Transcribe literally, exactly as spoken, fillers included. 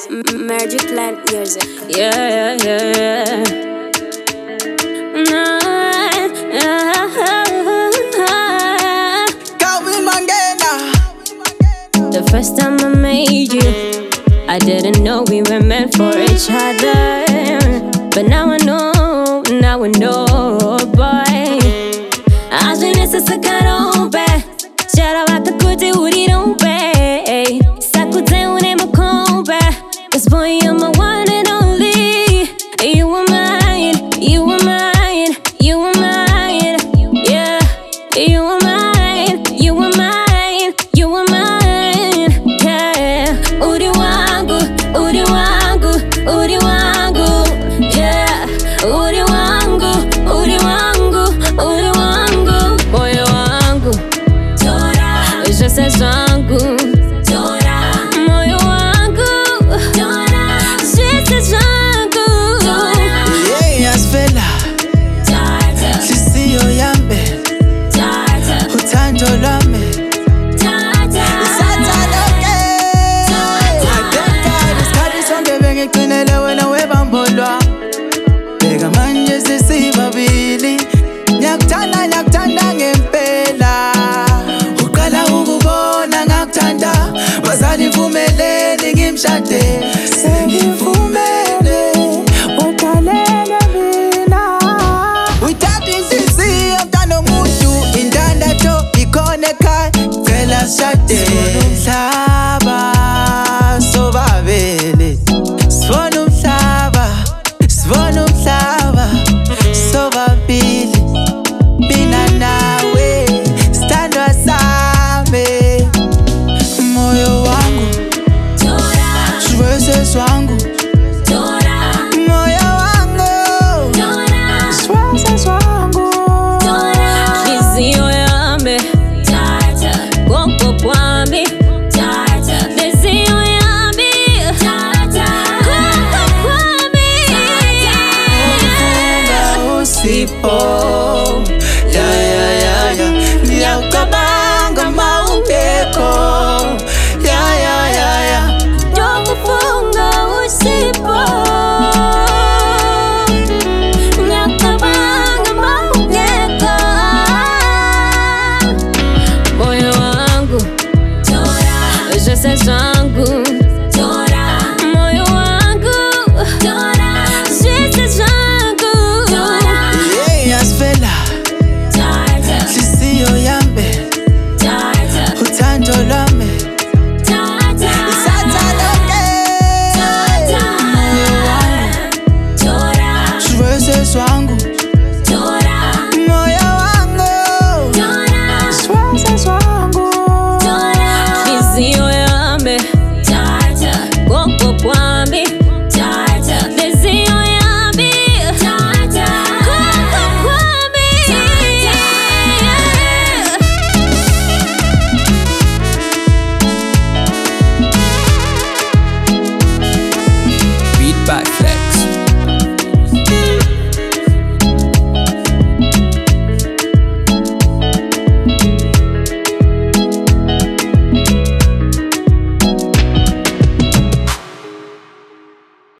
Magic Land Music. Yeah, yeah, yeah, yeah. Calvin Mangena. The first time I made you, I didn't know we were meant for each other. But now I know, now I know, boy. 아주에서 사카로 배 자라와까 꾸지 우리로 배 사쿠 때문에 못 배 Cause boy you're my